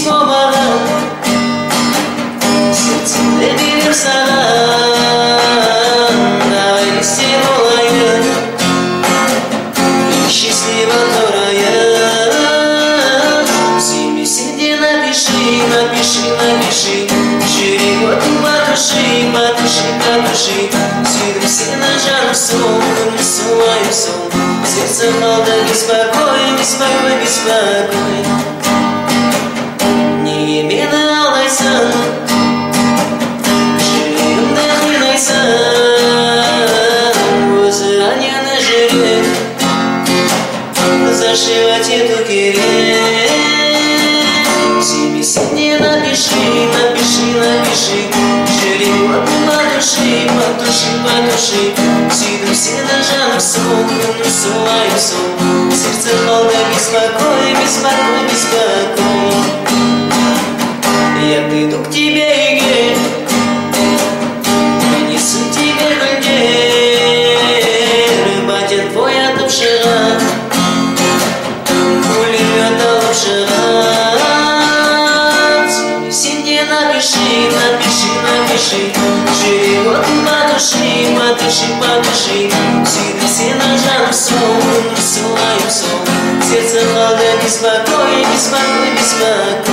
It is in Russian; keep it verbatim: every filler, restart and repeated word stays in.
письмо баран, сердце для берег саран. Давай вместе молодая и счастливо вторая. Зиме сиди, напиши, напиши, напиши, живот потуши, потуши, потуши. Сидим все на жару сон, рисуем сон. Сердце молодо, беспокой, беспокой, беспокой. Не имена алдайсан, жүрегімді қинайсан. Өзі әнені жүрек зашивать ету керек. Зиме сенде напиши, напиши, напиши, жүрегімді потуши, потуши, потуши. Сидим все на жару сон, рисуем сон. Сердце молодо, беспокой, беспокой, беспокой. Я приду к тебе, Иге, принесу тебе гульдер. Батя твой отопшира, пулемет алапшира. Синде напиши, напиши, напиши, живот потуши, потуши, потуши. Сидим все на жару сон, рисуем сон. Сердце молодо, беспокой, беспокой, беспокой.